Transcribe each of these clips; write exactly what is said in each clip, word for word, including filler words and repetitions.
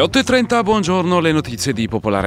otto e trenta, buongiorno, le notizie di Popolare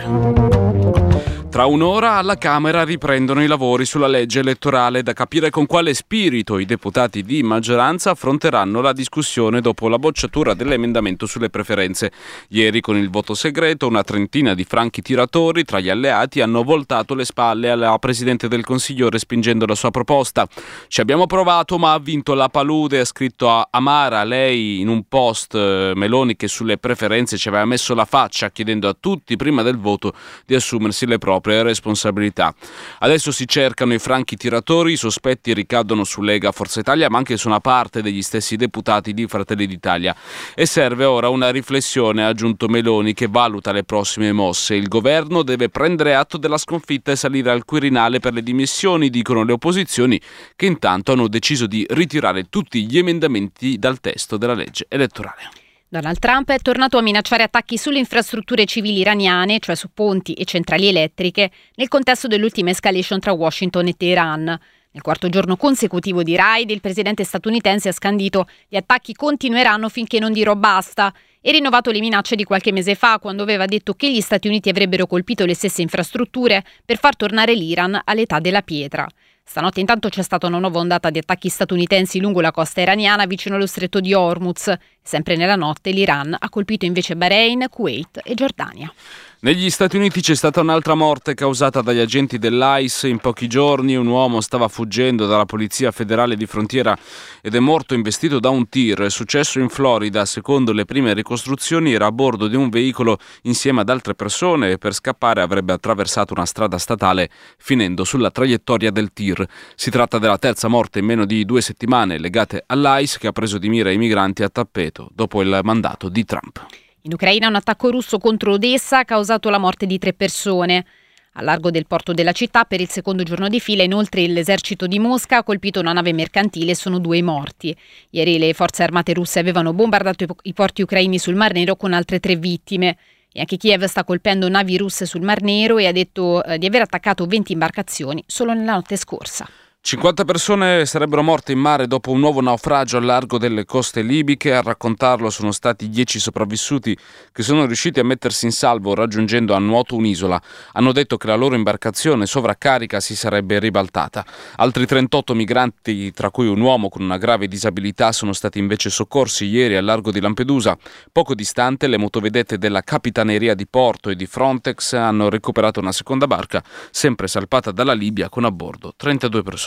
Network. Tra un'ora alla Camera riprendono i lavori sulla legge elettorale, da capire con quale spirito i deputati di maggioranza affronteranno la discussione dopo la bocciatura dell'emendamento sulle preferenze. Ieri, con il voto segreto, una trentina di franchi tiratori tra gli alleati hanno voltato le spalle alla Presidente del Consiglio respingendo la sua proposta. Ci abbiamo provato ma ha vinto la palude, ha scritto a Amara, lei in un post eh, Meloni, che sulle preferenze ci aveva messo la faccia chiedendo a tutti prima del voto di assumersi le proprie responsabilità. Adesso si cercano i franchi tiratori, i sospetti ricadono su Lega, Forza Italia, ma anche su una parte degli stessi deputati di Fratelli d'Italia. E serve ora una riflessione, ha aggiunto Meloni, che valuta le prossime mosse. Il governo deve prendere atto della sconfitta e salire al Quirinale per le dimissioni, dicono le opposizioni, che intanto hanno deciso di ritirare tutti gli emendamenti dal testo della legge elettorale. Donald Trump è tornato a minacciare attacchi sulle infrastrutture civili iraniane, cioè su ponti e centrali elettriche, nel contesto dell'ultima escalation tra Washington e Teheran. Nel quarto giorno consecutivo di raid, il presidente statunitense ha scandito: gli attacchi continueranno finché non dirò basta, e rinnovato le minacce di qualche mese fa, quando aveva detto che gli Stati Uniti avrebbero colpito le stesse infrastrutture per far tornare l'Iran all'età della pietra. Stanotte intanto c'è stata una nuova ondata di attacchi statunitensi lungo la costa iraniana vicino allo stretto di Hormuz. Sempre nella notte l'Iran ha colpito invece Bahrain, Kuwait e Giordania. Negli Stati Uniti c'è stata un'altra morte causata dagli agenti dell'I C E. In pochi giorni un uomo stava fuggendo dalla polizia federale di frontiera ed è morto investito da un tir. È successo in Florida. Secondo le prime ricostruzioni era a bordo di un veicolo insieme ad altre persone e per scappare avrebbe attraversato una strada statale finendo sulla traiettoria del tir. Si tratta della terza morte in meno di due settimane legate all'I C E, che ha preso di mira i migranti a tappeto dopo il mandato di Trump. In Ucraina un attacco russo contro Odessa ha causato la morte di tre persone. Al largo del porto della città, per il secondo giorno di fila, inoltre l'esercito di Mosca ha colpito una nave mercantile e sono due i morti. Ieri le forze armate russe avevano bombardato i porti ucraini sul Mar Nero con altre tre vittime. E anche Kiev sta colpendo navi russe sul Mar Nero e ha detto eh, di aver attaccato venti imbarcazioni solo nella notte scorsa. cinquanta persone sarebbero morte in mare dopo un nuovo naufragio al largo delle coste libiche. A raccontarlo sono stati dieci sopravvissuti che sono riusciti a mettersi in salvo raggiungendo a nuoto un'isola. Hanno detto che la loro imbarcazione sovraccarica si sarebbe ribaltata. Altri trentotto migranti, tra cui un uomo con una grave disabilità, sono stati invece soccorsi ieri al largo di Lampedusa. Poco distante le motovedette della Capitaneria di Porto e di Frontex hanno recuperato una seconda barca, sempre salpata dalla Libia, con a bordo trentadue persone.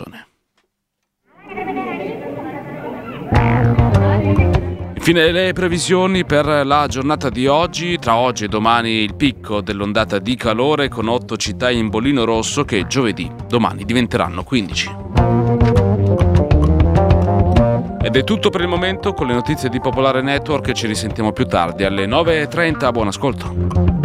Infine le previsioni per la giornata di oggi. Tra oggi e domani il picco dell'ondata di calore, con otto città in bollino rosso che giovedì, domani diventeranno quindici. Ed è tutto per il momento con le notizie di Popolare Network. Ci risentiamo più tardi alle nove e trenta. Buon ascolto.